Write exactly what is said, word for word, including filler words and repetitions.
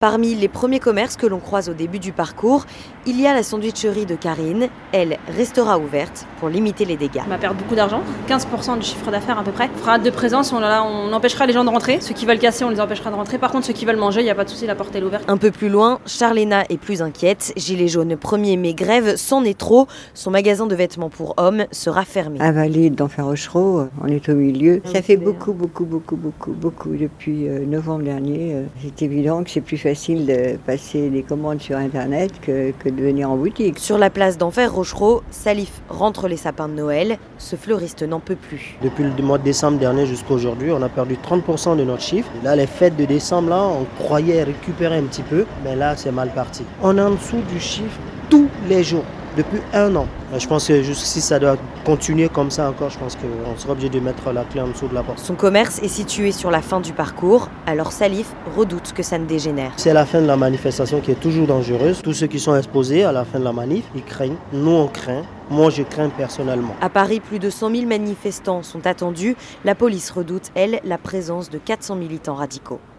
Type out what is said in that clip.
Parmi les premiers commerces que l'on croise au début du parcours, il y a la sandwicherie de Karine. Elle restera ouverte pour limiter les dégâts. On va perdre beaucoup d'argent, quinze pour cent du chiffre d'affaires à peu près. On fera hâte de présence, on, là, on empêchera les gens de rentrer. Ceux qui veulent casser, on les empêchera de rentrer. Par contre, ceux qui veulent manger, il n'y a pas de souci, la porte est ouverte. Un peu plus loin, Charléna est plus inquiète. Gilet jaune premier mai grève, c'en est trop. Son magasin de vêtements pour hommes sera fermé. Avalé d'Enfer Rochereau, on est au milieu. Ça fait beaucoup, beaucoup, beaucoup, beaucoup, beaucoup depuis euh, novembre dernier. Euh, c'est évident que c'est plus facile facile de passer des commandes sur internet que, que de venir en boutique. Sur la place d'Enfer Rochereau, Salif rentre les sapins de Noël. Ce fleuriste n'en peut plus. Depuis le mois de décembre dernier jusqu'à aujourd'hui, on a perdu trente pour cent de notre chiffre. Et là, les fêtes de décembre, là, on croyait récupérer un petit peu, mais là, c'est mal parti. On est en dessous du chiffre tous les jours, depuis un an. Je pense que juste si ça doit continuer comme ça encore, je pense qu'on sera obligé de mettre la clé en dessous de la porte. Son commerce est situé sur la fin du parcours, alors Salif redoute que ça ne dégénère. C'est la fin de la manifestation qui est toujours dangereuse. Tous ceux qui sont exposés à la fin de la manif, ils craignent. Nous, on craint. Moi, je crains personnellement. À Paris, plus de cent mille manifestants sont attendus. La police redoute, elle, la présence de quatre cents militants radicaux.